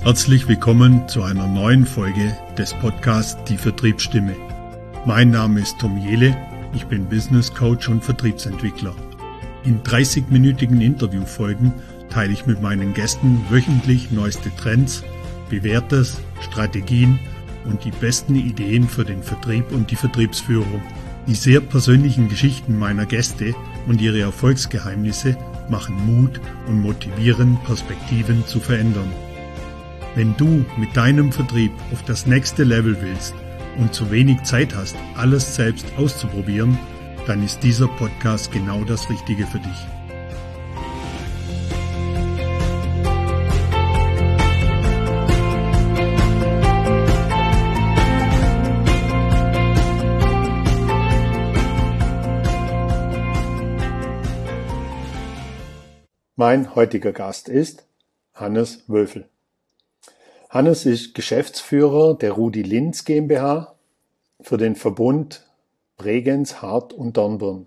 Herzlich willkommen zu einer neuen Folge des Podcasts Die Vertriebsstimme. Mein Name ist Tom Jehle, ich bin Business Coach und Vertriebsentwickler. In 30-minütigen Interviewfolgen teile ich mit meinen Gästen wöchentlich neueste Trends, Bewährtes, Strategien und die besten Ideen für den Vertrieb und die Vertriebsführung. Die sehr persönlichen Geschichten meiner Gäste und ihre Erfolgsgeheimnisse machen Mut und motivieren, Perspektiven zu verändern. Wenn du mit deinem Vertrieb auf das nächste Level willst und zu wenig Zeit hast, alles selbst auszuprobieren, dann ist dieser Podcast genau das Richtige für dich. Mein heutiger Gast ist Hannes Wölfel. Hannes ist Geschäftsführer der Rudi Linz GmbH für den Verbund Bregenz, Hart und Dornbirn.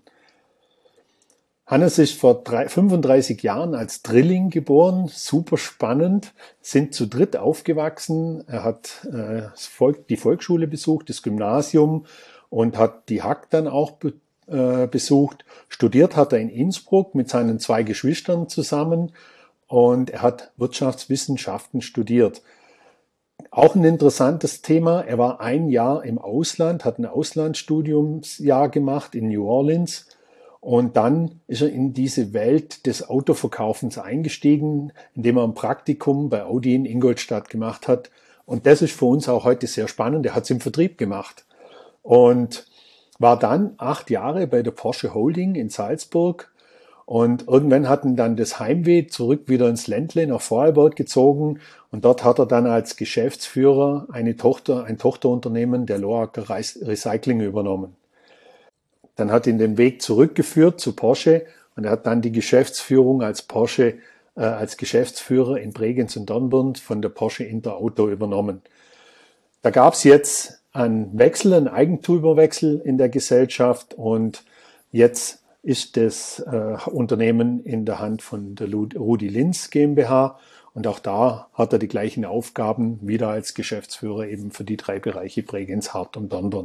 Hannes ist vor 35 Jahren als Drilling geboren, super spannend, sind zu dritt aufgewachsen. Er hat die Volksschule besucht, das Gymnasium und hat die Hack dann auch besucht. Studiert hat er in Innsbruck mit seinen 2 Geschwistern zusammen und er hat Wirtschaftswissenschaften studiert. Auch ein interessantes Thema, er war ein Jahr im Ausland, hat ein Auslandsstudiumsjahr gemacht in New Orleans und dann ist er in diese Welt des Autoverkaufens eingestiegen, indem er ein Praktikum bei Audi in Ingolstadt gemacht hat. Und das ist für uns auch heute sehr spannend, er hat es im Vertrieb gemacht und war dann 8 Jahre bei der Porsche Holding in Salzburg und irgendwann hat ihn dann das Heimweh zurück wieder ins Ländle nach Vorarlberg gezogen und dort hat er dann als Geschäftsführer ein Tochterunternehmen der Loacker Recycling übernommen. Dann hat ihn den Weg zurückgeführt zu Porsche und er hat dann die Geschäftsführung als Geschäftsführer in Bregenz und Dornbirn von der Porsche Inter Auto übernommen. Da gab es jetzt einen Eigentümerwechsel in der Gesellschaft und jetzt ist das Unternehmen in der Hand von der Rudi Linz GmbH und auch da hat er die gleichen Aufgaben wieder als Geschäftsführer eben für die 3 Bereiche Bregenz, Hart und Dornbirn.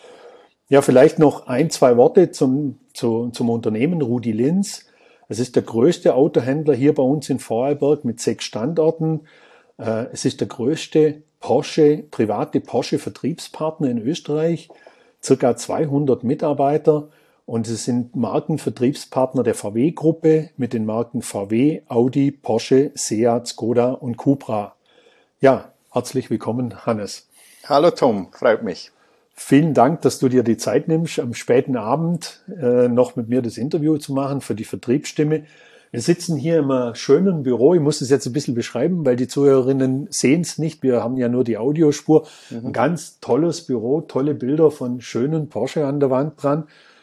Ja, vielleicht noch 1-2 Worte zum Unternehmen Rudi Linz. Es ist der größte Autohändler hier bei uns in Vorarlberg mit 6 Standorten. Es ist der größte private Porsche-Vertriebspartner in Österreich, circa 200 Mitarbeiter und es sind Markenvertriebspartner der VW-Gruppe mit den Marken VW, Audi, Porsche, Seat, Skoda und Cupra. Ja, herzlich willkommen, Hannes. Hallo Tom, freut mich. Vielen Dank, dass du dir die Zeit nimmst, am späten Abend noch mit mir das Interview zu machen für die Vertriebsstimme. Wir sitzen hier in einem schönen Büro. Ich muss es jetzt ein bisschen beschreiben, weil die Zuhörerinnen sehen es nicht. Wir haben ja nur die Audiospur. Ein ganz tolles Büro, tolle Bilder von schönen Porsche an der Wand dran.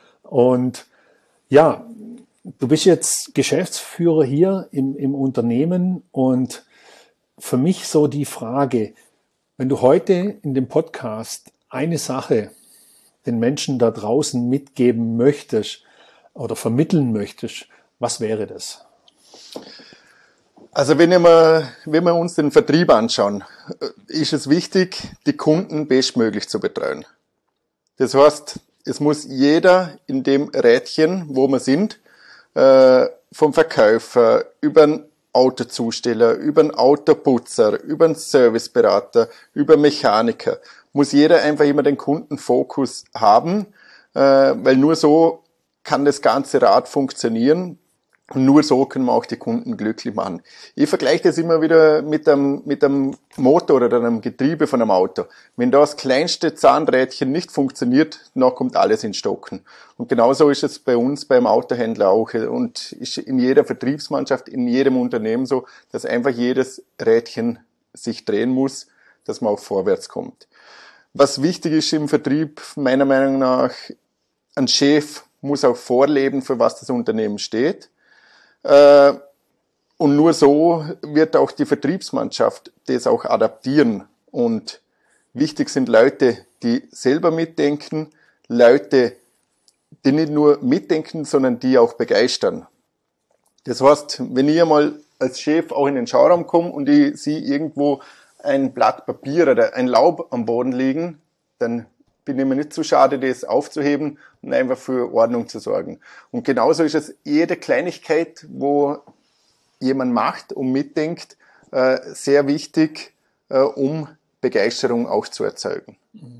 Und ja, du bist jetzt Geschäftsführer hier im Unternehmen. Und für mich so die Frage, wenn du heute in dem Podcast eine Sache den Menschen da draußen mitgeben möchtest oder vermitteln möchtest, was wäre das? Also wenn wir uns den Vertrieb anschauen, ist es wichtig, die Kunden bestmöglich zu betreuen. Das heißt, es muss jeder in dem Rädchen, wo wir sind, vom Verkäufer über einen Autozusteller, über einen Autoputzer, über einen Serviceberater, über einen Mechaniker, muss jeder einfach immer den Kundenfokus haben, weil nur so kann das ganze Rad funktionieren. Und nur so können wir auch die Kunden glücklich machen. Ich vergleiche das immer wieder mit einem Motor oder einem Getriebe von einem Auto. Wenn das kleinste Zahnrädchen nicht funktioniert, dann kommt alles ins Stocken. Und genauso ist es bei uns beim Autohändler auch und ist in jeder Vertriebsmannschaft, in jedem Unternehmen so, dass einfach jedes Rädchen sich drehen muss, dass man auch vorwärts kommt. Was wichtig ist im Vertrieb, meiner Meinung nach, ein Chef muss auch vorleben, für was das Unternehmen steht. Und nur so wird auch die Vertriebsmannschaft das auch adaptieren. Und wichtig sind Leute, die selber mitdenken, Leute, die nicht nur mitdenken, sondern die auch begeistern. Das heißt, wenn ich einmal als Chef auch in den Schauraum komme und ich sehe irgendwo ein Blatt Papier oder ein Laub am Boden liegen, dann bin ich mir nicht zu schade, das aufzuheben und einfach für Ordnung zu sorgen. Und genauso ist es jede Kleinigkeit, wo jemand macht und mitdenkt, sehr wichtig, um Begeisterung auch zu erzeugen.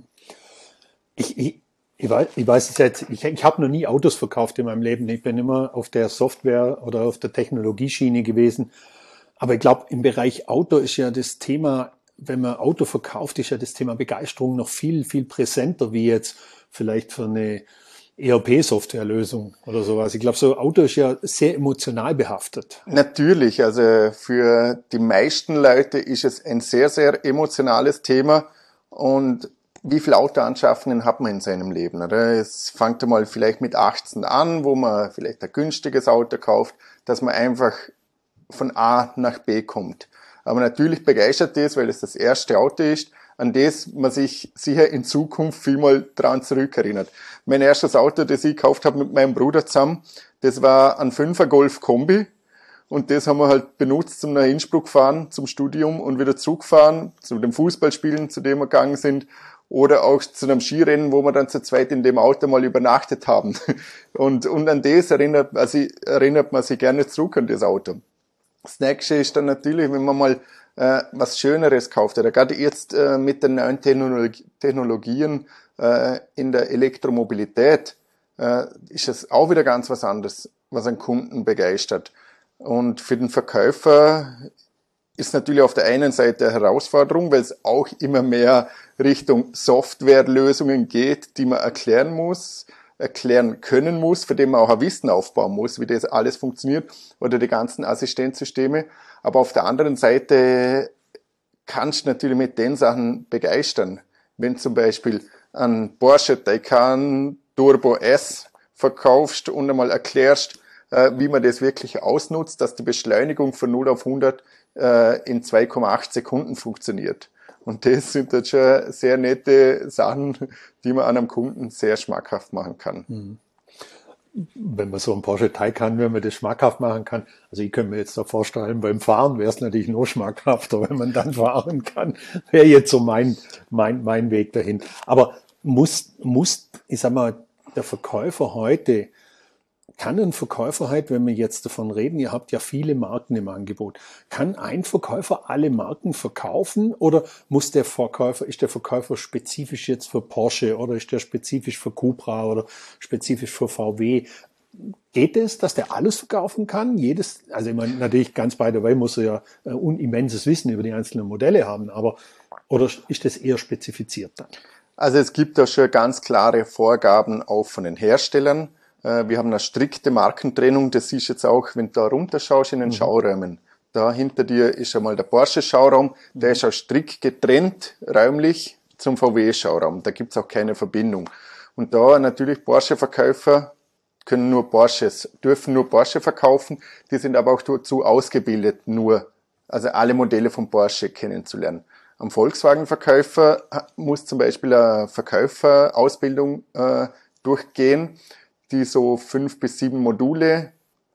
Ich weiß es jetzt, ich habe noch nie Autos verkauft in meinem Leben. Ich bin immer auf der Software oder auf der Technologieschiene gewesen. Aber ich glaube, im Bereich Auto ist ja das Thema, wenn man Auto verkauft, ist ja das Thema Begeisterung noch viel, viel präsenter wie jetzt vielleicht für eine ERP-Softwarelösung oder sowas. Ich glaube, so Auto ist ja sehr emotional behaftet. Natürlich, also für die meisten Leute ist es ein sehr, sehr emotionales Thema. Und wie viele Autoanschaffungen hat man in seinem Leben? Oder? Es fängt einmal vielleicht mit 18 an, wo man vielleicht ein günstiges Auto kauft, dass man einfach von A nach B kommt. Aber natürlich begeistert das, weil es das erste Auto ist, an das man sich sicher in Zukunft vielmal dran zurückerinnert. Mein erstes Auto, das ich gekauft habe mit meinem Bruder zusammen, das war ein 5er Golf Kombi. Und das haben wir halt benutzt zum nach Innsbruck fahren, zum Studium und wieder zurückfahren, zu dem Fußballspielen, zu dem wir gegangen sind. Oder auch zu einem Skirennen, wo wir dann zu zweit in dem Auto mal übernachtet haben. Und an das erinnert man sich gerne zurück an das Auto. Das nächste ist dann natürlich, wenn man mal was Schöneres kauft. Oder gerade jetzt mit den neuen Technologien in der Elektromobilität ist es auch wieder ganz was anderes, was einen Kunden begeistert. Und für den Verkäufer ist natürlich auf der einen Seite eine Herausforderung, weil es auch immer mehr Richtung Softwarelösungen geht, die man erklären können muss, für die man auch ein Wissen aufbauen muss, wie das alles funktioniert, oder die ganzen Assistenzsysteme. Aber auf der anderen Seite kannst du natürlich mit den Sachen begeistern. Wenn zum Beispiel ein Porsche Taycan Turbo S verkaufst und einmal erklärst, wie man das wirklich ausnutzt, dass die Beschleunigung von 0 auf 100 in 2,8 Sekunden funktioniert. Und das sind jetzt schon sehr nette Sachen, die man einem Kunden sehr schmackhaft machen kann. Wenn man so einen Porsche Taycan, wenn man das schmackhaft machen kann, also ich könnte mir jetzt da vorstellen, beim Fahren wäre es natürlich noch schmackhafter, wenn man dann fahren kann, wäre jetzt so mein Weg dahin. Aber ich sag mal, der Verkäufer heute, kann ein Verkäufer heute, wenn wir jetzt davon reden, ihr habt ja viele Marken im Angebot, kann ein Verkäufer alle Marken verkaufen oder ist der Verkäufer spezifisch jetzt für Porsche oder ist der spezifisch für Cupra oder spezifisch für VW? Geht es, dass der alles verkaufen kann? Also ich meine, natürlich ganz by the way muss er ja unimmenses Wissen über die einzelnen Modelle haben, oder ist das eher spezifiziert dann? Also es gibt da schon ganz klare Vorgaben auch von den Herstellern. Wir haben eine strikte Markentrennung, das siehst du jetzt auch, wenn du da runterschaust in den Schauräumen. Da hinter dir ist einmal der Porsche-Schauraum, der ist auch strikt getrennt räumlich zum VW-Schauraum. Da gibt's auch keine Verbindung. Und da natürlich Porsche-Verkäufer dürfen nur Porsche verkaufen, die sind aber auch dazu ausgebildet, also alle Modelle von Porsche kennenzulernen. Am Volkswagen-Verkäufer muss zum Beispiel eine Verkäuferausbildung durchgehen, die so 5 bis 7 Module,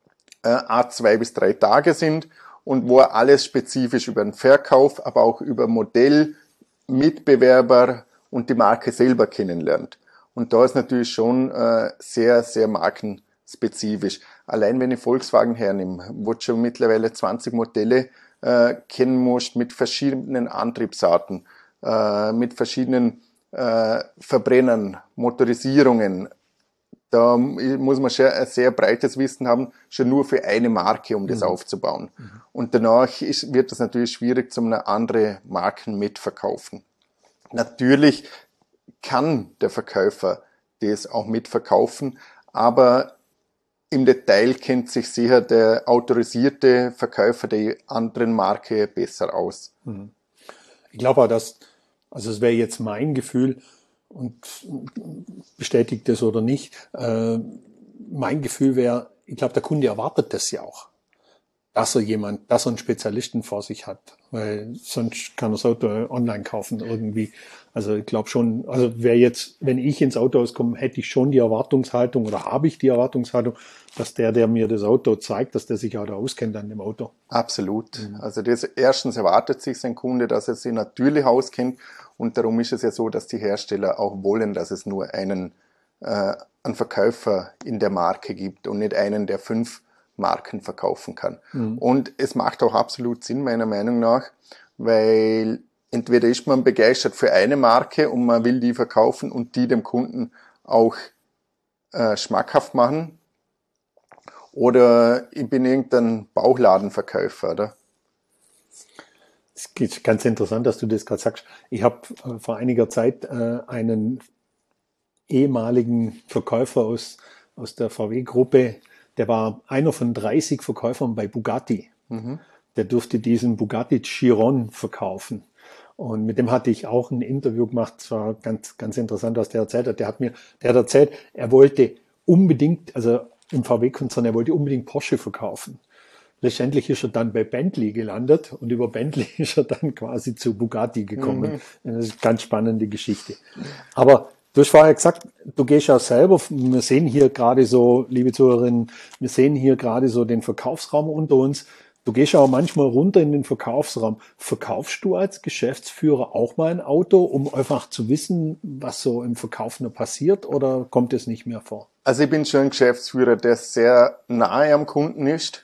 2 bis 3 Tage sind und wo er alles spezifisch über den Verkauf, aber auch über Modell, Mitbewerber und die Marke selber kennenlernt. Und da ist natürlich schon sehr, sehr markenspezifisch. Allein wenn ich Volkswagen hernehme, wo du schon mittlerweile 20 Modelle kennen musst mit verschiedenen Antriebsarten, mit verschiedenen Verbrennern, Motorisierungen. Da muss man schon ein sehr breites Wissen haben, schon nur für eine Marke, um das aufzubauen. Und danach wird es natürlich schwierig, zum andere Marken mitverkaufen. Natürlich kann der Verkäufer das auch mitverkaufen, aber im Detail kennt sich sicher der autorisierte Verkäufer der anderen Marke besser aus. Ich glaube auch, also es wäre jetzt mein Gefühl, und bestätigt das oder nicht, mein Gefühl wäre, ich glaube, der Kunde erwartet das ja auch. dass er einen Spezialisten vor sich hat, weil sonst kann er das Auto online kaufen irgendwie. Also ich glaube schon, also wenn ich ins Autohaus komme, hätte ich schon die Erwartungshaltung oder habe ich die Erwartungshaltung, dass der mir das Auto zeigt, dass der sich auch da auskennt an dem Auto. Absolut. Also erstens erwartet sich sein Kunde, dass er sich natürlich auskennt, und darum ist es ja so, dass die Hersteller auch wollen, dass es nur einen Verkäufer in der Marke gibt und nicht einen, der 5 Marken verkaufen kann. Und es macht auch absolut Sinn, meiner Meinung nach, weil entweder ist man begeistert für eine Marke und man will die verkaufen und die dem Kunden auch schmackhaft machen, oder ich bin irgendein Bauchladenverkäufer, oder? Es ist ganz interessant, dass du das gerade sagst. Ich habe vor einiger Zeit einen ehemaligen Verkäufer aus der VW-Gruppe, der war einer von 30 Verkäufern bei Bugatti. Der durfte diesen Bugatti Chiron verkaufen. Und mit dem hatte ich auch ein Interview gemacht. Es war ganz, ganz interessant, was der erzählt hat. Der hat erzählt, er wollte unbedingt, also im VW-Konzern, er wollte unbedingt Porsche verkaufen. Letztendlich ist er dann bei Bentley gelandet und über Bentley ist er dann quasi zu Bugatti gekommen. Das ist eine ganz spannende Geschichte. Aber du hast vorher gesagt, du gehst ja selber, wir sehen hier gerade so, liebe Zuhörerinnen, wir sehen hier gerade so den Verkaufsraum unter uns. Du gehst auch manchmal runter in den Verkaufsraum. Verkaufst du als Geschäftsführer auch mal ein Auto, um einfach zu wissen, was so im Verkauf noch passiert, oder kommt es nicht mehr vor? Also ich bin schon ein Geschäftsführer, der sehr nahe am Kunden ist.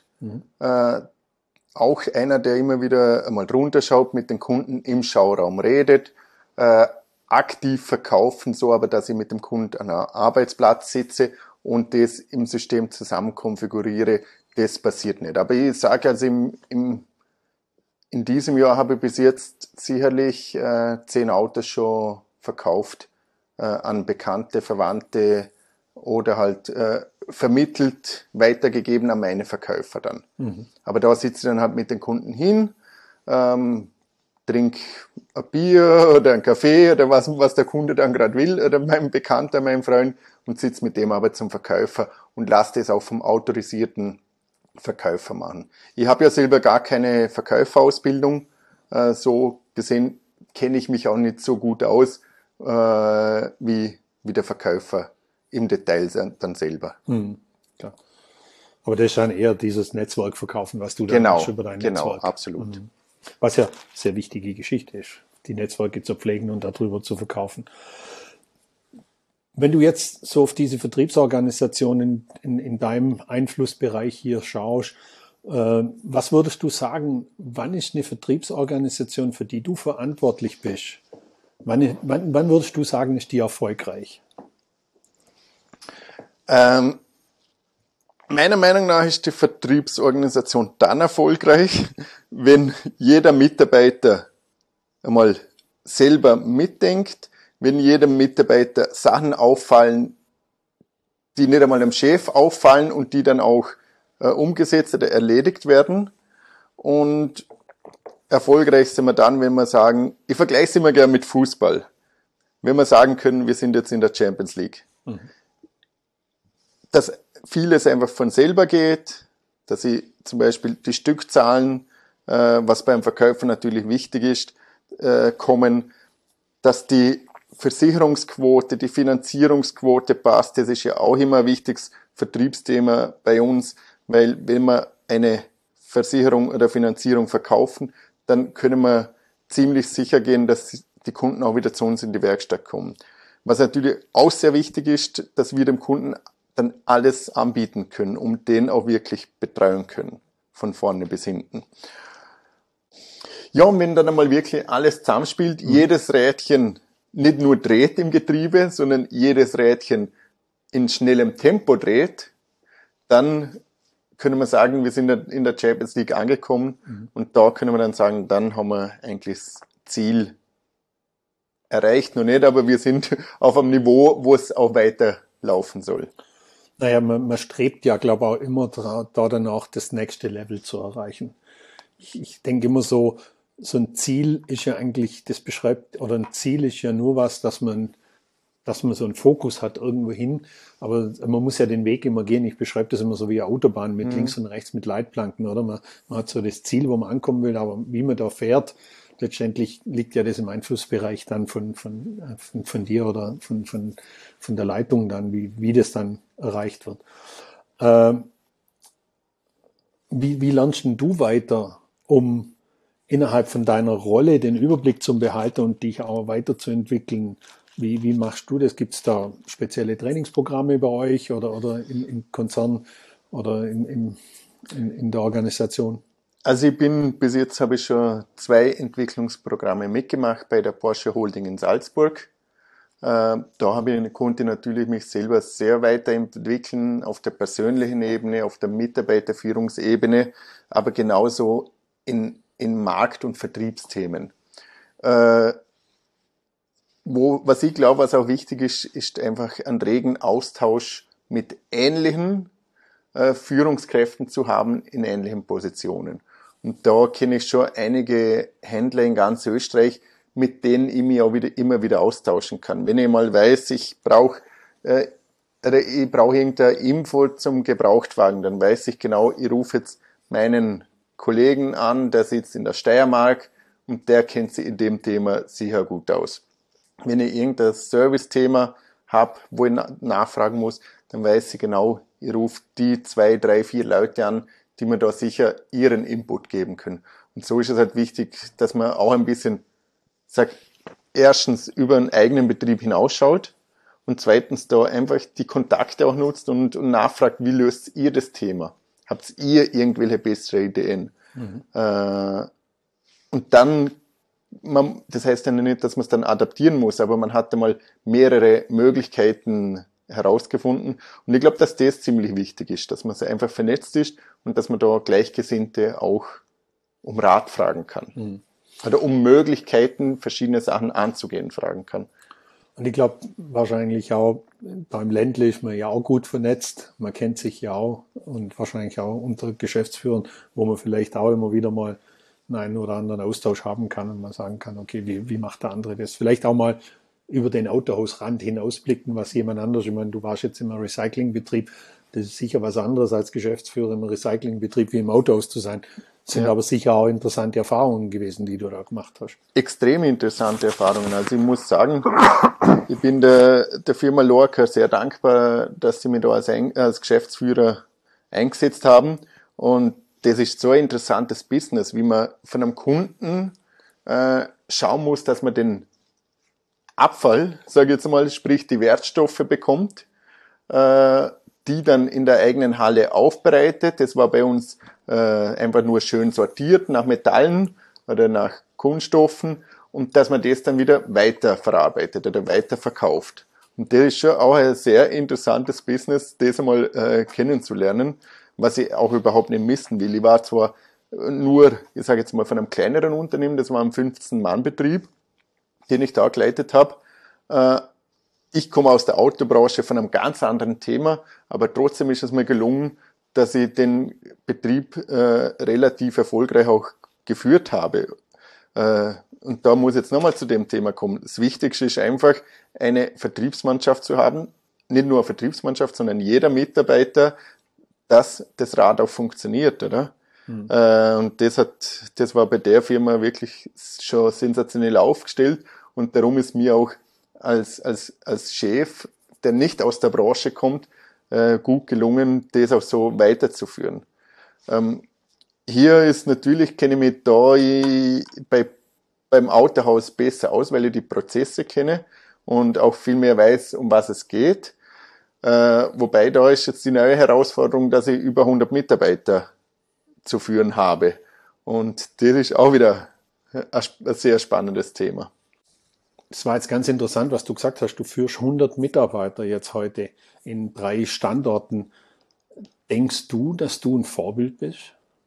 Auch einer, der immer wieder einmal drunter schaut, mit den Kunden im Schauraum redet, aktiv verkaufen, so aber, dass ich mit dem Kunden an einem Arbeitsplatz sitze und das im System zusammen konfiguriere, das passiert nicht. Aber ich sage also, in diesem Jahr habe ich bis jetzt sicherlich 10 Autos schon verkauft an Bekannte, Verwandte oder halt vermittelt, weitergegeben an meine Verkäufer dann. Aber da sitze ich dann halt mit den Kunden hin, trink ein Bier oder einen Kaffee oder was der Kunde dann gerade will, oder mein Bekannter, mein Freund, und sitze mit dem aber zum Verkäufer und lasse das auch vom autorisierten Verkäufer machen. Ich habe ja selber gar keine Verkäuferausbildung, so gesehen kenne ich mich auch nicht so gut aus wie der Verkäufer im Detail dann selber. Klar. Aber das ist dann eher dieses Netzwerkverkaufen, was du da machst über dein Netzwerk. Genau, absolut. Was ja sehr wichtige Geschichte ist, die Netzwerke zu pflegen und darüber zu verkaufen. Wenn du jetzt so auf diese Vertriebsorganisation in deinem Einflussbereich hier schaust, was würdest du sagen, wann ist eine Vertriebsorganisation, für die du verantwortlich bist, wann würdest du sagen, ist die erfolgreich? Meiner Meinung nach ist die Vertriebsorganisation dann erfolgreich, wenn jeder Mitarbeiter einmal selber mitdenkt, wenn jedem Mitarbeiter Sachen auffallen, die nicht einmal dem Chef auffallen und die dann auch umgesetzt oder erledigt werden. Und erfolgreich sind wir dann, wenn wir sagen, ich vergleiche es immer gerne mit Fußball, wenn wir sagen können, wir sind jetzt in der Champions League. Dass vieles einfach von selber geht, dass ich zum Beispiel die Stückzahlen, was beim Verkäufer natürlich wichtig ist, kommen, dass die Versicherungsquote, die Finanzierungsquote passt. Das ist ja auch immer ein wichtiges Vertriebsthema bei uns, weil wenn wir eine Versicherung oder Finanzierung verkaufen, dann können wir ziemlich sicher gehen, dass die Kunden auch wieder zu uns in die Werkstatt kommen. Was natürlich auch sehr wichtig ist, dass wir dem Kunden dann alles anbieten können, um den auch wirklich betreuen können, von vorne bis hinten. Ja, und wenn dann einmal wirklich alles zusammenspielt, jedes Rädchen nicht nur dreht im Getriebe, sondern jedes Rädchen in schnellem Tempo dreht, dann können wir sagen, wir sind in der Champions League angekommen, und da können wir dann sagen, dann haben wir eigentlich das Ziel erreicht, noch nicht, aber wir sind auf einem Niveau, wo es auch weiterlaufen soll. Naja, man strebt ja, glaube ich, auch immer da danach, das nächste Level zu erreichen. Ich denke immer so ein Ziel ist ja eigentlich, das beschreibt, oder ein Ziel ist ja nur was, dass man dass man so einen Fokus hat irgendwo hin. Aber man muss ja den Weg immer gehen. Ich beschreibe das immer so wie eine Autobahn mit links und rechts mit Leitplanken, oder? Man hat so das Ziel, wo man ankommen will, aber wie man da fährt, letztendlich liegt ja das im Einflussbereich dann von dir oder von der Leitung dann, wie das dann erreicht wird. Wie lernst denn du weiter, um innerhalb von deiner Rolle den Überblick zu behalten und dich auch weiterzuentwickeln? Wie machst du das? Gibt es da spezielle Trainingsprogramme bei euch oder im Konzern oder in der Organisation? Also bis jetzt habe ich schon 2 Entwicklungsprogramme mitgemacht bei der Porsche Holding in Salzburg. Konnte ich natürlich mich selber sehr weiterentwickeln auf der persönlichen Ebene, auf der Mitarbeiterführungsebene, aber genauso in Markt- und Vertriebsthemen. Was ich glaube, was auch wichtig ist, ist einfach einen regen Austausch mit ähnlichen Führungskräften zu haben in ähnlichen Positionen. Und da kenne ich schon einige Händler in ganz Österreich, mit denen ich mich auch immer wieder austauschen kann. Wenn ich mal weiß, ich brauche irgendeine Info zum Gebrauchtwagen, dann weiß ich genau, ich rufe jetzt meinen Kollegen an, der sitzt in der Steiermark und der kennt sich in dem Thema sicher gut aus. Wenn ich irgendein Service-Thema habe, wo ich nachfragen muss, dann weiß ich genau, ich rufe die 2, 3, 4 Leute an, die mir da sicher ihren Input geben können. Und so ist es halt wichtig, dass man auch ein bisschen erstens über einen eigenen Betrieb hinausschaut und zweitens da einfach die Kontakte auch nutzt und nachfragt, wie löst ihr das Thema? Habt ihr irgendwelche bessere Ideen? Und dann, das heißt ja nicht, dass man es dann adaptieren muss, aber man hatte mal mehrere Möglichkeiten herausgefunden. Und ich glaube, dass das ziemlich wichtig ist, dass man so einfach vernetzt ist und dass man da Gleichgesinnte auch um Rat fragen kann. Oder um Möglichkeiten, verschiedene Sachen anzugehen, fragen kann. Und ich glaube, wahrscheinlich auch beim Ländle ist man ja auch gut vernetzt. Man kennt sich ja auch und wahrscheinlich auch unter Geschäftsführern, wo man vielleicht auch immer wieder mal einen oder anderen Austausch haben kann und man sagen kann, okay, wie macht der andere das? Vielleicht auch mal über den Autohausrand hinausblicken, was jemand anders, ich meine, du warst jetzt im Recyclingbetrieb, das ist sicher was anderes als Geschäftsführer im Recyclingbetrieb wie im Autohaus zu sein. Das sind aber sicher auch interessante Erfahrungen gewesen, die du da gemacht hast. Extrem interessante Erfahrungen. Also ich muss sagen, ich bin der Firma Lorca sehr dankbar, dass sie mich da als Geschäftsführer eingesetzt haben. Und das ist so ein interessantes Business, wie man von einem Kunden schauen muss, dass man den Abfall, sage ich jetzt mal, sprich die Wertstoffe bekommt, die dann in der eigenen Halle aufbereitet. Das war bei uns einfach nur schön sortiert nach Metallen oder nach Kunststoffen und dass man das dann wieder weiterverarbeitet oder weiterverkauft. Und das ist schon auch ein sehr interessantes Business, das einmal kennenzulernen, was ich auch überhaupt nicht missen will. Ich war zwar nur, ich sage jetzt mal, von einem kleineren Unternehmen, das war ein 15-Mann-Betrieb, den ich da geleitet habe. Ich komme aus der Autobranche von einem ganz anderen Thema, aber trotzdem ist es mir gelungen, dass ich den Betrieb relativ erfolgreich auch geführt habe. Und da muss ich jetzt nochmal zu dem Thema kommen. Das Wichtigste ist einfach, eine Vertriebsmannschaft zu haben. Nicht nur eine Vertriebsmannschaft, sondern jeder Mitarbeiter, dass das Rad auch funktioniert, oder? Und das war bei der Firma wirklich schon sensationell aufgestellt. Und darum ist mir auch als Chef, der nicht aus der Branche kommt, gut gelungen, das auch so weiterzuführen. Hier ist natürlich, kenne ich mich da beim Autohaus besser aus, weil ich die Prozesse kenne und auch viel mehr weiß, um was es geht. Wobei da ist jetzt die neue Herausforderung, dass ich über 100 Mitarbeiter zu führen habe. Und das ist auch wieder ein sehr spannendes Thema. Es war jetzt ganz interessant, was du gesagt hast. Du führst 100 Mitarbeiter jetzt heute in 3 Standorten. Denkst du, dass du ein Vorbild bist?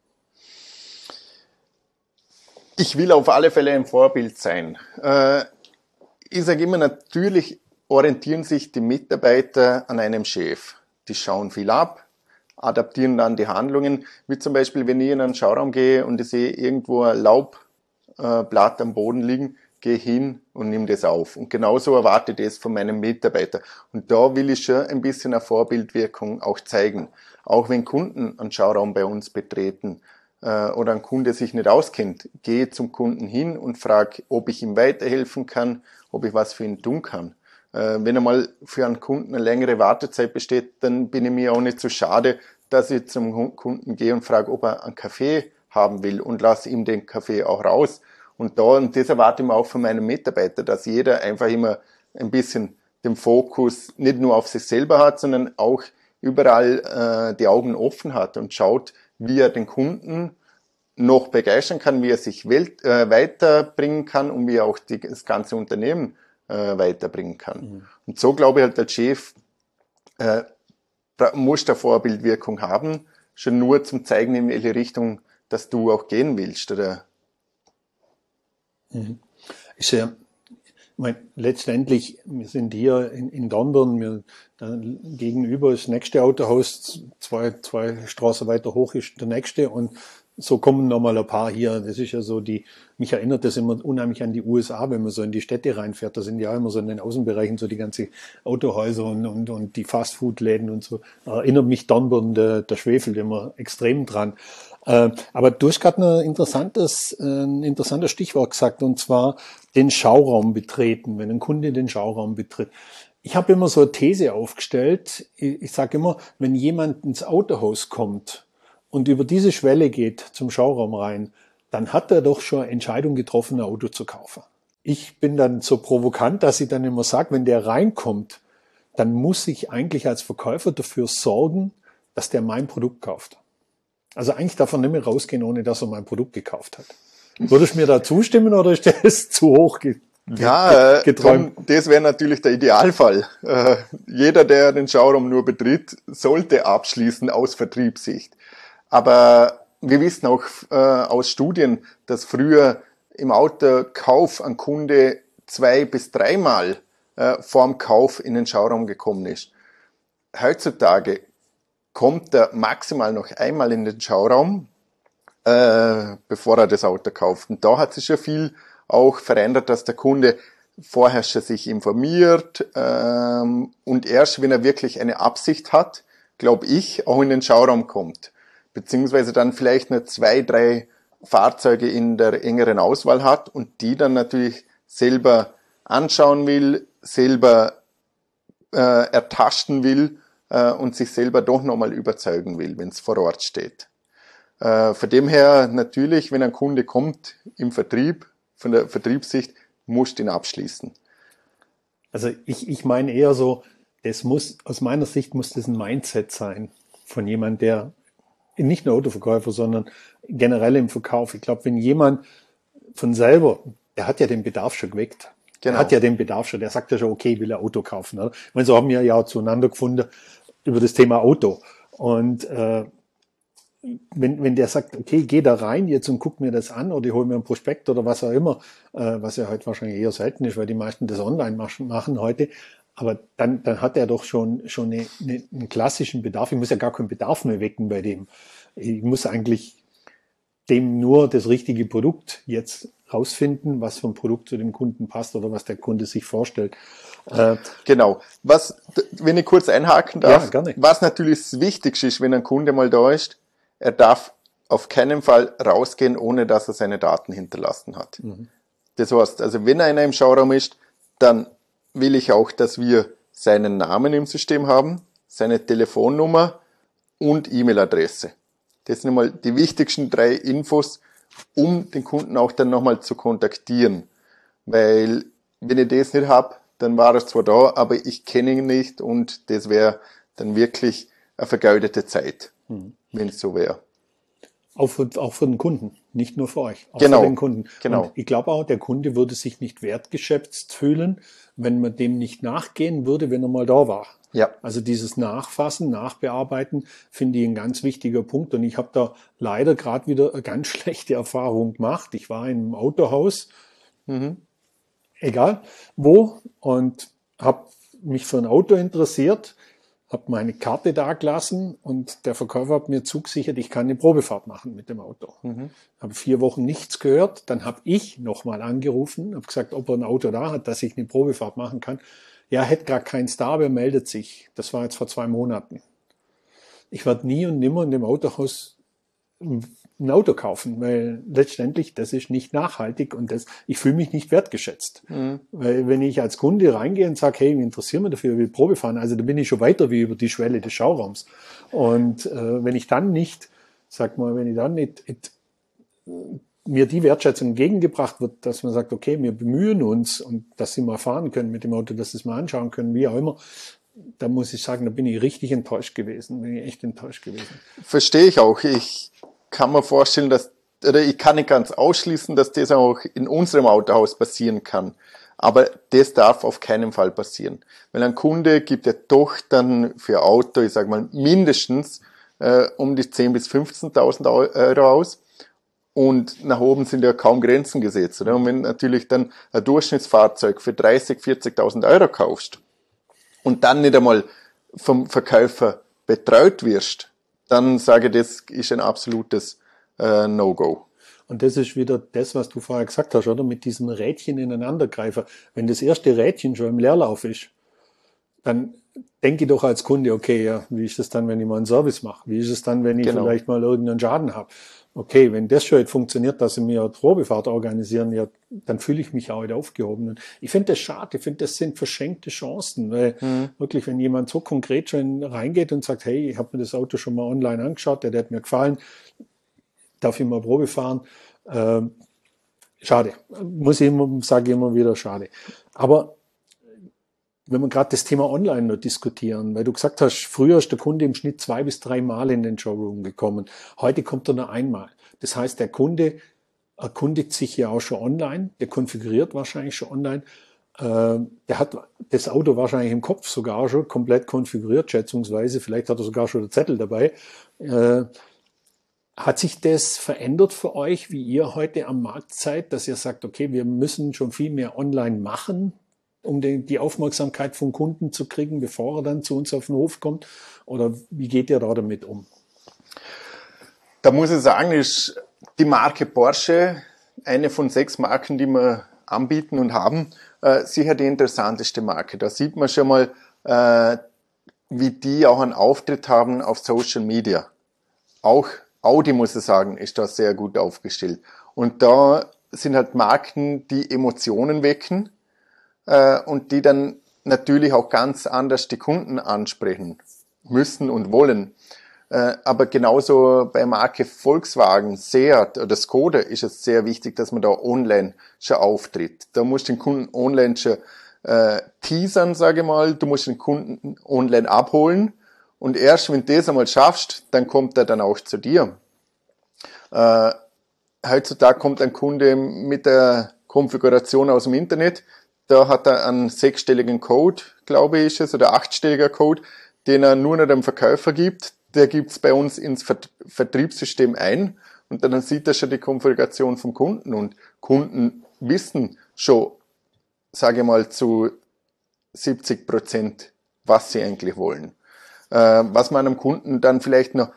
Ich will auf alle Fälle ein Vorbild sein. Ich sage immer, natürlich orientieren sich die Mitarbeiter an einem Chef. Die schauen viel ab, adaptieren dann die Handlungen. Wie zum Beispiel, wenn ich in einen Schauraum gehe und ich sehe irgendwo ein Laubblatt am Boden liegen, geh hin und nimm das auf. Und genauso erwarte ich das von meinem Mitarbeiter. Und da will ich schon ein bisschen eine Vorbildwirkung auch zeigen. Auch wenn Kunden einen Schauraum bei uns betreten oder ein Kunde sich nicht auskennt, gehe zum Kunden hin und frage, ob ich ihm weiterhelfen kann, ob ich was für ihn tun kann. Wenn einmal für einen Kunden eine längere Wartezeit besteht, dann bin ich mir auch nicht so schade, dass ich zum Kunden gehe und frage, ob er einen Kaffee haben will und lasse ihm den Kaffee auch raus. Und das erwarte ich mir auch von meinem Mitarbeiter, dass jeder einfach immer ein bisschen den Fokus nicht nur auf sich selber hat, sondern auch überall die Augen offen hat und schaut, wie er den Kunden noch begeistern kann, wie er sich weiterbringen kann und wie er auch das ganze Unternehmen weiterbringen kann. Und so glaube ich halt, als Chef musst du eine Vorbildwirkung haben, schon nur zum Zeigen, in welche Richtung, dass du auch gehen willst, oder? Ist ja, ich meine, letztendlich, wir sind hier in Dornbirn, gegenüber ist das nächste Autohaus, zwei Straßen weiter hoch ist der nächste und so kommen nochmal ein paar hier. Das ist ja so mich erinnert das immer unheimlich an die USA, wenn man so in die Städte reinfährt. Da sind ja immer so in den Außenbereichen so die ganze Autohäuser und die Fastfood-Läden und so. Erinnert mich Dornbirn, der Schwefel immer extrem dran. Aber du hast gerade ein interessantes Stichwort gesagt, und zwar den Schauraum betreten, wenn ein Kunde den Schauraum betritt. Ich habe immer so eine These aufgestellt. Ich sage immer, wenn jemand ins Autohaus kommt und über diese Schwelle geht zum Schauraum rein, dann hat er doch schon eine Entscheidung getroffen, ein Auto zu kaufen. Ich bin dann so provokant, dass ich dann immer sage, wenn der reinkommt, dann muss ich eigentlich als Verkäufer dafür sorgen, dass der mein Produkt kauft. Also eigentlich darf er nicht mehr rausgehen, ohne dass er mein Produkt gekauft hat. Würdest du mir da zustimmen oder ist das zu hoch geträumt? Tom, das wäre natürlich der Idealfall. Jeder, der den Schauraum nur betritt, sollte abschließen aus Vertriebssicht. Aber wir wissen auch aus Studien, dass früher im Autokauf ein Kunde 2- bis 3-mal vorm Kauf in den Schauraum gekommen ist. Heutzutage kommt er maximal noch einmal in den Schauraum, bevor er das Auto kauft. Und da hat sich schon viel auch verändert, dass der Kunde vorher schon sich informiert und erst, wenn er wirklich eine Absicht hat, glaube ich, auch in den Schauraum kommt. Beziehungsweise dann vielleicht nur 2, 3 Fahrzeuge in der engeren Auswahl hat und die dann natürlich selber anschauen will, selber ertasten will und sich selber doch nochmal überzeugen will, wenn es vor Ort steht. Von dem her natürlich, wenn ein Kunde kommt im Vertrieb, von der Vertriebssicht, musst du ihn abschließen. Also ich meine eher so, aus meiner Sicht muss das ein Mindset sein von jemand, der nicht nur Autoverkäufer, sondern generell im Verkauf. Ich glaube, wenn jemand von selber, der hat ja den Bedarf schon geweckt. Genau. Der hat ja den Bedarf schon, der sagt ja schon, okay, ich will ein Auto kaufen. Oder? Ich meine, so haben wir ja zueinander gefunden über das Thema Auto. Und wenn der sagt, okay, geh da rein jetzt und guck mir das an oder ich hol mir ein Prospekt oder was auch immer, was ja heute wahrscheinlich eher selten ist, weil die meisten das online machen heute, aber dann hat er doch schon einen klassischen Bedarf. Ich muss ja gar keinen Bedarf mehr wecken bei dem. Ich muss eigentlich dem nur das richtige Produkt jetzt rausfinden, was für ein Produkt zu dem Kunden passt oder was der Kunde sich vorstellt. Genau. Wenn ich kurz einhaken darf, ja, gerne. Was natürlich das Wichtigste ist, wenn ein Kunde mal da ist, er darf auf keinen Fall rausgehen, ohne dass er seine Daten hinterlassen hat. Mhm. Das heißt, also wenn einer im Schauraum ist, dann will ich auch, dass wir seinen Namen im System haben, seine Telefonnummer und E-Mail-Adresse. Das sind einmal die wichtigsten 3 Infos, um den Kunden auch dann nochmal zu kontaktieren. Weil wenn ich das nicht habe, dann war er zwar da, aber ich kenne ihn nicht und das wäre dann wirklich eine vergeudete Zeit, wenn es so wäre. Auch für den Kunden, nicht nur für euch, auch genau, für den Kunden. Genau. Und ich glaube auch, der Kunde würde sich nicht wertgeschätzt fühlen, wenn man dem nicht nachgehen würde, wenn er mal da war. Ja. Also dieses Nachfassen, Nachbearbeiten finde ich ein ganz wichtiger Punkt. Und ich habe da leider gerade wieder eine ganz schlechte Erfahrung gemacht. Ich war in einem Autohaus, egal wo, und habe mich für ein Auto interessiert. habe meine Karte da gelassen und der Verkäufer hat mir zugesichert, ich kann eine Probefahrt machen mit dem Auto. Habe 4 Wochen nichts gehört, dann habe ich nochmal angerufen, habe gesagt, ob er ein Auto da hat, dass ich eine Probefahrt machen kann. Ja, hätte gar keins da, aber er meldet sich. Das war jetzt vor 2 Monaten. Ich werde nie und nimmer in dem Autohaus ein Auto kaufen, weil letztendlich das ist nicht nachhaltig und ich fühle mich nicht wertgeschätzt. Weil wenn ich als Kunde reingehe und sage, hey, ich interessiere mich dafür, ich will Probe fahren, also da bin ich schon weiter wie über die Schwelle des Schauraums. Und wenn ich dann nicht, mir die Wertschätzung entgegengebracht wird, dass man sagt, okay, wir bemühen uns und dass sie mal fahren können mit dem Auto, dass sie es mal anschauen können, wie auch immer, da muss ich sagen, da bin ich richtig enttäuscht gewesen, bin ich echt enttäuscht gewesen. Verstehe ich auch. Ich kann mir vorstellen, ich kann nicht ganz ausschließen, dass das auch in unserem Autohaus passieren kann. Aber das darf auf keinen Fall passieren. Weil ein Kunde gibt ja doch dann für Auto, ich sage mal, mindestens um die 10.000 bis 15.000 Euro aus. Und nach oben sind ja kaum Grenzen gesetzt. Oder? Und wenn natürlich dann ein Durchschnittsfahrzeug für 30.000, 40.000 Euro kaufst und dann nicht einmal vom Verkäufer betreut wirst, dann sage ich, das ist ein absolutes No-Go. Und das ist wieder das, was du vorher gesagt hast, oder? Mit diesem Rädchen ineinandergreifen. Wenn das erste Rädchen schon im Leerlauf ist, dann denke ich doch als Kunde, okay, ja, wie ist es dann, wenn ich mal einen Service mache? Wie ist es dann, wenn ich vielleicht mal irgendeinen Schaden habe? Okay, wenn das schon nicht funktioniert, dass sie mir eine Probefahrt organisieren, ja, dann fühle ich mich auch wieder aufgehoben. Und ich finde das schade, ich finde, das sind verschenkte Chancen, weil wirklich, wenn jemand so konkret schon reingeht und sagt, hey, ich habe mir das Auto schon mal online angeschaut, der hat mir gefallen, darf ich mal Probe fahren, schade. Sage ich immer wieder, schade. Aber wenn wir gerade das Thema Online noch diskutieren, weil du gesagt hast, früher ist der Kunde im Schnitt 2 bis 3 Mal in den Showroom gekommen. Heute kommt er nur einmal. Das heißt, der Kunde erkundigt sich ja auch schon online, der konfiguriert wahrscheinlich schon online. Der hat das Auto wahrscheinlich im Kopf sogar schon komplett konfiguriert, schätzungsweise. Vielleicht hat er sogar schon den Zettel dabei. Hat sich das verändert für euch, wie ihr heute am Markt seid, dass ihr sagt, okay, wir müssen schon viel mehr online machen, um die Aufmerksamkeit vom Kunden zu kriegen, bevor er dann zu uns auf den Hof kommt? Oder wie geht ihr da damit um? Da muss ich sagen, ist die Marke Porsche eine von 6 Marken, die wir anbieten und haben, sicher die interessanteste Marke. Da sieht man schon mal, wie die auch einen Auftritt haben auf Social Media. Auch Audi, muss ich sagen, ist da sehr gut aufgestellt. Und da sind halt Marken, die Emotionen wecken, und die dann natürlich auch ganz anders die Kunden ansprechen müssen und wollen. Aber genauso bei Marke Volkswagen, Seat oder Skoda ist es sehr wichtig, dass man da online schon auftritt. Da musst du den Kunden online schon teasern, sage ich mal. Du musst den Kunden online abholen. Und erst wenn du das einmal schaffst, dann kommt er dann auch zu dir. Heutzutage kommt ein Kunde mit der Konfiguration aus dem Internet. Da hat er einen 6-stelligen Code, glaube ich, ist es, oder 8-stelliger Code, den er nur noch dem Verkäufer gibt. Der gibt's bei uns ins Vertriebssystem ein und dann sieht er schon die Konfiguration vom Kunden. Und Kunden wissen schon, sage ich mal, zu 70%, was sie eigentlich wollen. Was man einem Kunden dann vielleicht noch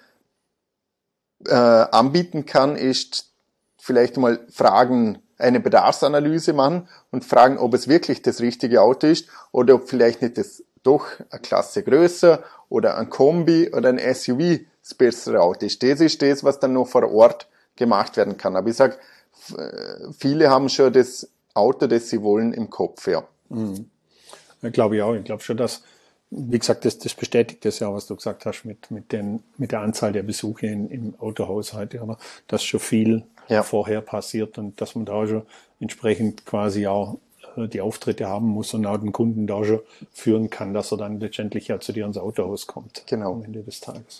anbieten kann, ist vielleicht mal Fragen, eine Bedarfsanalyse machen und fragen, ob es wirklich das richtige Auto ist oder ob vielleicht nicht das doch eine Klasse größer oder ein Kombi oder ein SUV das bessere Auto ist. Das ist das, was dann noch vor Ort gemacht werden kann. Aber ich sage, viele haben schon das Auto, das sie wollen, im Kopf. Ja. Ja, glaube ich auch. Ich glaube schon, dass, wie gesagt, das bestätigt das ja, was du gesagt hast mit der Anzahl der Besuche im Autohaus heute, aber dass schon viel vorher passiert und dass man da schon entsprechend quasi auch die Auftritte haben muss und auch den Kunden da schon führen kann, dass er dann letztendlich ja zu dir ins Autohaus kommt. Genau. Am Ende des Tages.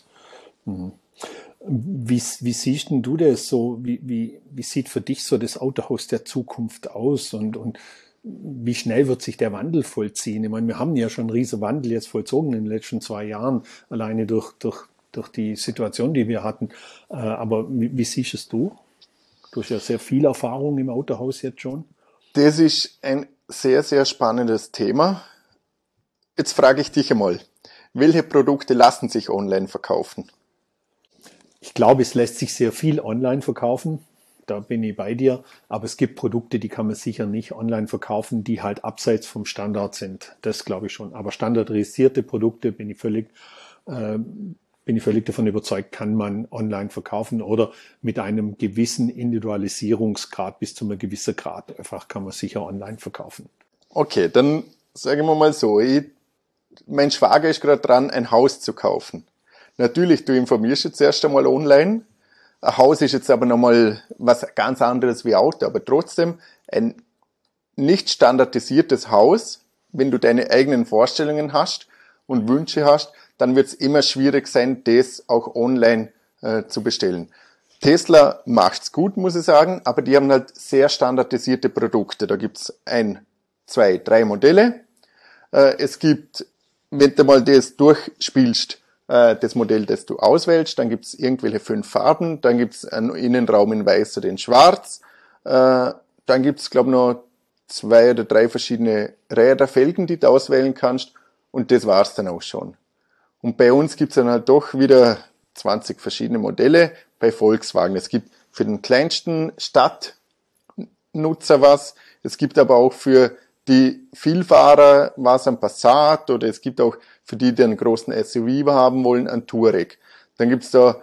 Wie siehst denn du das so? Wie sieht für dich so das Autohaus der Zukunft aus und wie schnell wird sich der Wandel vollziehen? Ich meine, wir haben ja schon einen riesen Wandel jetzt vollzogen in den letzten 2 Jahren, alleine durch die Situation, die wir hatten. Aber wie siehst es du? Du hast ja sehr viel Erfahrung im Autohaus jetzt schon. Das ist ein sehr, sehr spannendes Thema. Jetzt frage ich dich einmal, welche Produkte lassen sich online verkaufen? Ich glaube, es lässt sich sehr viel online verkaufen. Da bin ich bei dir. Aber es gibt Produkte, die kann man sicher nicht online verkaufen, die halt abseits vom Standard sind. Das glaube ich schon. Aber standardisierte Produkte bin ich völlig davon überzeugt, kann man online verkaufen oder mit einem gewissen Individualisierungsgrad bis zu einem gewissen Grad einfach kann man sicher online verkaufen. Okay, dann sagen wir mal so, mein Schwager ist gerade dran, ein Haus zu kaufen. Natürlich, du informierst jetzt erst einmal online. Ein Haus ist jetzt aber nochmal was ganz anderes wie Auto, aber trotzdem ein nicht standardisiertes Haus, wenn du deine eigenen Vorstellungen hast und Wünsche hast, dann wird es immer schwierig sein, das auch online zu bestellen. Tesla macht's gut, muss ich sagen, aber die haben halt sehr standardisierte Produkte. Da gibt's 1, 2, 3 Modelle. Es gibt, wenn du mal das durchspielst, das Modell, das du auswählst, dann gibt's irgendwelche 5 Farben, dann gibt's einen Innenraum in weiß oder in schwarz, dann gibt's, glaube ich, noch 2 oder 3 verschiedene Räder, Felgen, die du auswählen kannst und das war's dann auch schon. Und bei uns gibt's dann halt doch wieder 20 verschiedene Modelle bei Volkswagen. Es gibt für den kleinsten Stadtnutzer was, es gibt aber auch für die Vielfahrer was, ein Passat, oder es gibt auch für die einen großen SUV haben wollen, ein Touareg. Dann gibt's da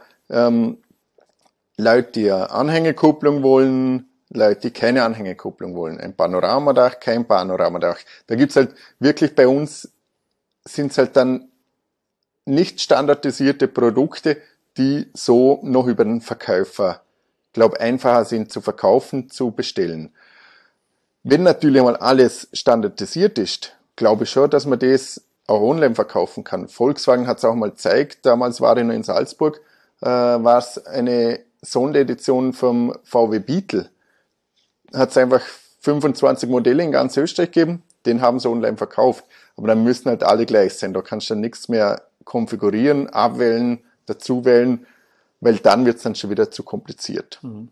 Leute, die eine Anhängerkupplung wollen, Leute, die keine Anhängerkupplung wollen. Ein Panoramadach, kein Panoramadach. Da gibt's halt wirklich bei uns, sind's halt dann nicht standardisierte Produkte, die so noch über den Verkäufer, glaube einfacher sind zu verkaufen, zu bestellen. Wenn natürlich einmal alles standardisiert ist, glaube ich schon, dass man das auch online verkaufen kann. Volkswagen hat es auch mal gezeigt, damals war ich noch in Salzburg, war es eine Sonderedition vom VW Beetle. Hat es einfach 25 Modelle in ganz Österreich gegeben, den haben sie online verkauft. Aber dann müssen halt alle gleich sein, da kannst du dann nichts mehr konfigurieren, abwählen, dazuwählen, weil dann wird es dann schon wieder zu kompliziert. Mhm.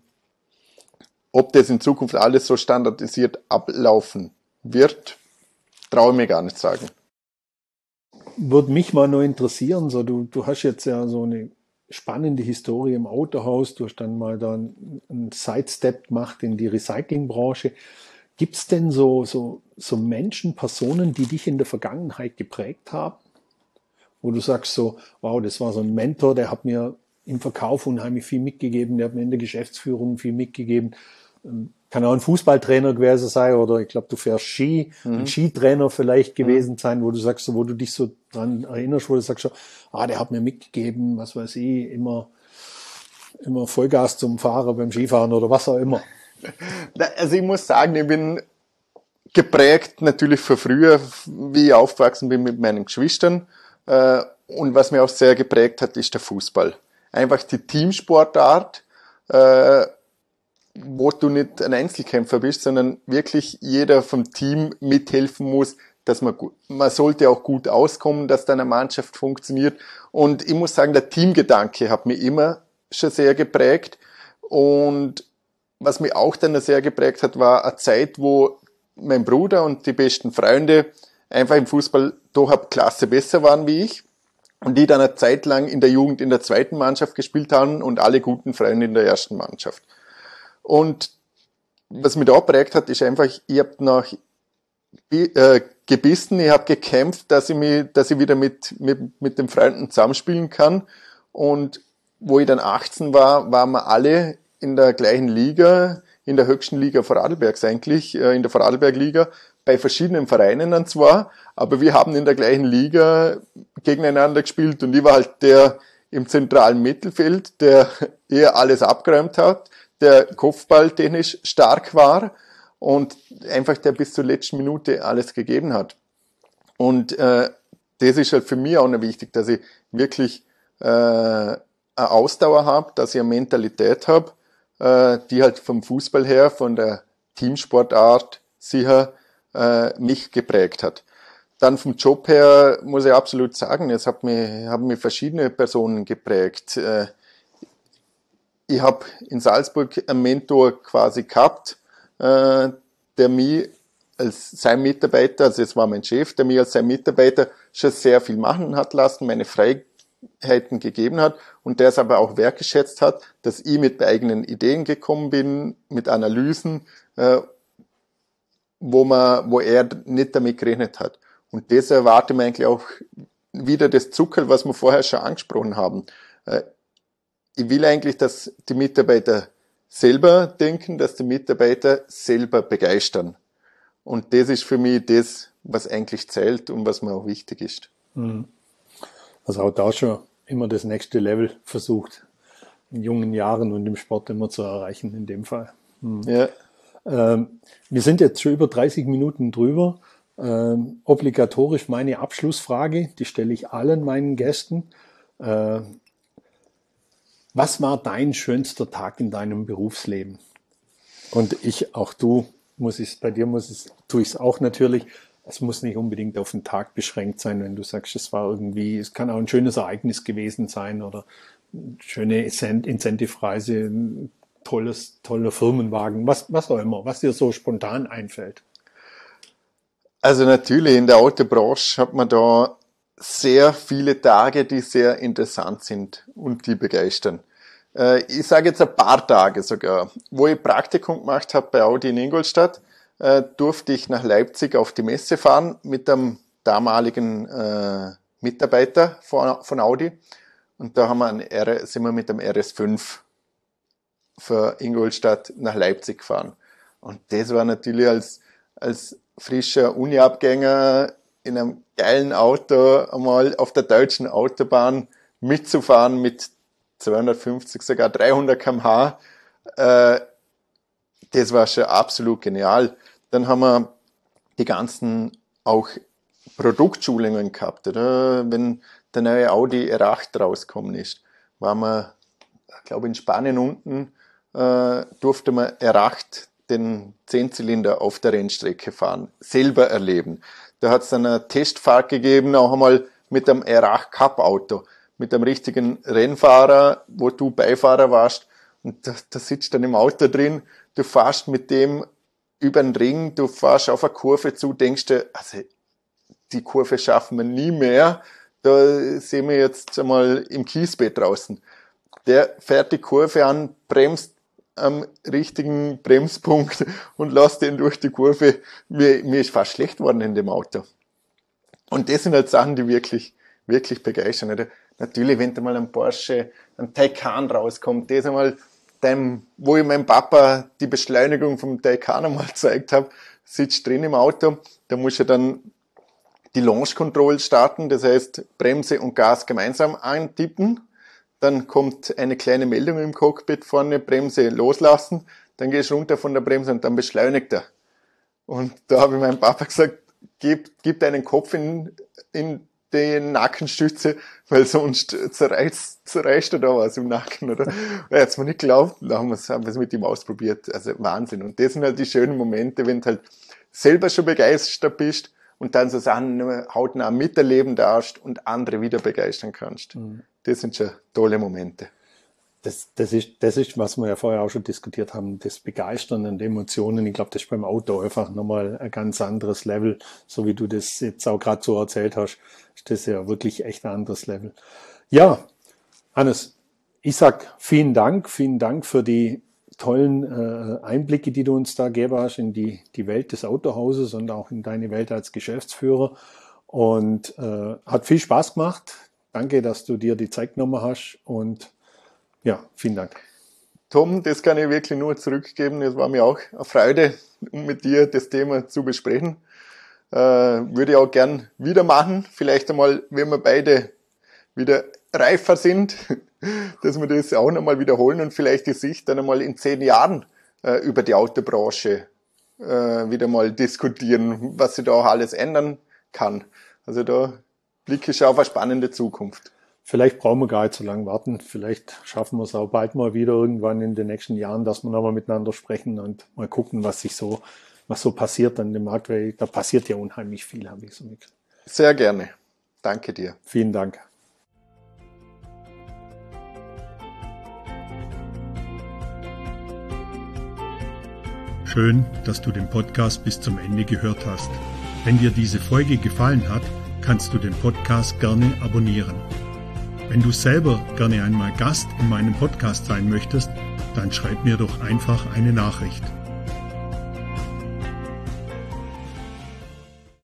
Ob das in Zukunft alles so standardisiert ablaufen wird, traue ich mir gar nicht sagen. Würde mich mal nur interessieren, so du hast jetzt ja so eine spannende Historie im Autohaus, du hast dann mal da einen Sidestep gemacht in die Recyclingbranche. Gibt es denn so Menschen, Personen, die dich in der Vergangenheit geprägt haben? Wo du sagst so, wow, das war so ein Mentor, der hat mir im Verkauf unheimlich viel mitgegeben, der hat mir in der Geschäftsführung viel mitgegeben. Kann auch ein Fußballtrainer gewesen sein oder ich glaube, du fährst Ski, ein Skitrainer vielleicht gewesen sein, wo du sagst, so, wo du dich so dran erinnerst, wo du sagst, so, der hat mir mitgegeben, was weiß ich, immer Vollgas zum Fahrer beim Skifahren oder was auch immer. Also ich muss sagen, ich bin geprägt natürlich von früher, wie ich aufgewachsen bin mit meinen Geschwistern. Und was mir auch sehr geprägt hat, ist der Fußball. Einfach die Teamsportart, wo du nicht ein Einzelkämpfer bist, sondern wirklich jeder vom Team mithelfen muss, dass man sollte auch gut auskommen, dass deine Mannschaft funktioniert. Und ich muss sagen, der Teamgedanke hat mich immer schon sehr geprägt. Und was mich auch dann sehr geprägt hat, war eine Zeit, wo mein Bruder und die besten Freunde einfach im Fußball doch eine Klasse besser waren wie ich. Und die dann eine Zeit lang in der Jugend in der zweiten Mannschaft gespielt haben und alle guten Freunde in der ersten Mannschaft. Und was mich da prägt hat, ist einfach, ich habe gebissen, ich habe gekämpft, dass ich wieder mit den Freunden zusammenspielen kann. Und wo ich dann 18 war, waren wir alle in der gleichen Liga, in der höchsten Liga Vorarlbergs eigentlich, in der Vorarlberg-Liga, bei verschiedenen Vereinen dann zwar, aber wir haben in der gleichen Liga gegeneinander gespielt und ich war halt der im zentralen Mittelfeld, der eher alles abgeräumt hat, der kopfballtechnisch stark war und einfach der bis zur letzten Minute alles gegeben hat. Und das ist halt für mich auch noch wichtig, dass ich wirklich eine Ausdauer habe, dass ich eine Mentalität habe, die halt vom Fußball her, von der Teamsportart sicher mich geprägt hat. Dann vom Job her muss ich absolut sagen, es haben mich verschiedene Personen geprägt. Ich habe in Salzburg einen Mentor quasi gehabt, der mich als sein Mitarbeiter, also es war mein Chef, der mir als sein Mitarbeiter schon sehr viel machen hat lassen, meine Freiheiten gegeben hat und der es aber auch wertgeschätzt hat, dass ich mit eigenen Ideen gekommen bin, mit Analysen, wo er nicht damit gerechnet hat. Und das erwarte ich eigentlich auch wieder das Zuckerl, was wir vorher schon angesprochen haben. Ich will eigentlich, dass die Mitarbeiter selber denken, dass die Mitarbeiter selber begeistern. Und das ist für mich das, was eigentlich zählt und was mir auch wichtig ist. Also auch da schon immer das nächste Level versucht, in jungen Jahren und im Sport immer zu erreichen, in dem Fall. Ja. Wir sind jetzt schon über 30 Minuten drüber. Obligatorisch meine Abschlussfrage, die stelle ich allen meinen Gästen. Was war dein schönster Tag in deinem Berufsleben? Und tue ich es auch natürlich. Es muss nicht unbedingt auf den Tag beschränkt sein, wenn du sagst, es kann auch ein schönes Ereignis gewesen sein oder eine schöne Incentive-Reise, ein toller Firmenwagen, was auch immer, was dir so spontan einfällt. Also natürlich, in der Autobranche hat man da sehr viele Tage, die sehr interessant sind und die begeistern. Ich sage jetzt ein paar Tage sogar. Wo ich Praktikum gemacht habe bei Audi in Ingolstadt, durfte ich nach Leipzig auf die Messe fahren mit einem damaligen Mitarbeiter von Audi. Und da sind wir mit dem RS5 für Ingolstadt nach Leipzig gefahren. Und das war natürlich als frischer Uni-Abgänger in einem geilen Auto einmal auf der deutschen Autobahn mitzufahren mit 250, sogar 300 km/h. Das war schon absolut genial. Dann haben wir die ganzen auch Produktschulungen gehabt, oder? Wenn der neue Audi R8 rausgekommen ist, waren wir, ich glaube in Spanien unten, durfte man R8 den 10-Zylinder auf der Rennstrecke fahren, selber erleben. Da hat es dann eine Testfahrt gegeben, auch einmal mit einem R8 Cup Auto, mit einem richtigen Rennfahrer, wo du Beifahrer warst. Und da sitzt dann im Auto drin, du fährst mit dem über den Ring, du fährst auf eine Kurve zu, denkst du, also die Kurve schaffen wir nie mehr, da sehen wir jetzt einmal im Kiesbett draußen. Der fährt die Kurve an, bremst am richtigen Bremspunkt und lässt den durch die Kurve. Mir ist fast schlecht worden in dem Auto. Und das sind halt Sachen, die wirklich, wirklich begeistern. Oder? Natürlich, wenn da mal ein Porsche, ein Taycan rauskommt, das einmal wo ich meinem Papa die Beschleunigung vom Taycan einmal gezeigt habe, sitzt drin im Auto, da muss er dann die Launch Control starten, das heißt Bremse und Gas gemeinsam eintippen. Dann kommt eine kleine Meldung im Cockpit vorne, Bremse loslassen, dann gehst du runter von der Bremse und dann beschleunigt er. Und da habe ich meinem Papa gesagt, gib deinen Kopf in die Nackenstütze, weil sonst zerreißt er da was im Nacken, oder? Er hat's mir nicht geglaubt, da haben wir es mit ihm ausprobiert. Also Wahnsinn. Und das sind halt die schönen Momente, wenn du halt selber schon begeistert bist und dann so Sachen hautnah miterleben darfst und andere wieder begeistern kannst. Das sind schon tolle Momente. Das ist, was wir ja vorher auch schon diskutiert haben, das Begeistern und Emotionen. Ich glaube, das ist beim Auto einfach nochmal ein ganz anderes Level. So wie du das jetzt auch gerade so erzählt hast, ist das ja wirklich echt ein anderes Level. Ja, Hannes, ich sag vielen Dank für die tollen Einblicke, die du uns da gegeben hast in die Welt des Autohauses und auch in deine Welt als Geschäftsführer. Und hat viel Spaß gemacht. Danke, dass du dir die Zeit genommen hast und ja, vielen Dank. Tom, das kann ich wirklich nur zurückgeben. Es war mir auch eine Freude, um mit dir das Thema zu besprechen. Würde ich auch gern wieder machen. Vielleicht einmal, wenn wir beide wieder reifer sind, dass wir das auch nochmal wiederholen und vielleicht die Sicht dann einmal in 10 Jahren über die Autobranche wieder mal diskutieren, was sich da auch alles ändern kann. Also da blicke ich auf eine spannende Zukunft. Vielleicht brauchen wir gar nicht so lange warten. Vielleicht schaffen wir es auch bald mal wieder irgendwann in den nächsten Jahren, dass wir nochmal miteinander sprechen und mal gucken, was so passiert an dem Markt, weil da passiert ja unheimlich viel, habe ich so mitgekriegt. Sehr gerne. Danke dir. Vielen Dank. Schön, dass du den Podcast bis zum Ende gehört hast. Wenn dir diese Folge gefallen hat, kannst du den Podcast gerne abonnieren. Wenn du selber gerne einmal Gast in meinem Podcast sein möchtest, dann schreib mir doch einfach eine Nachricht.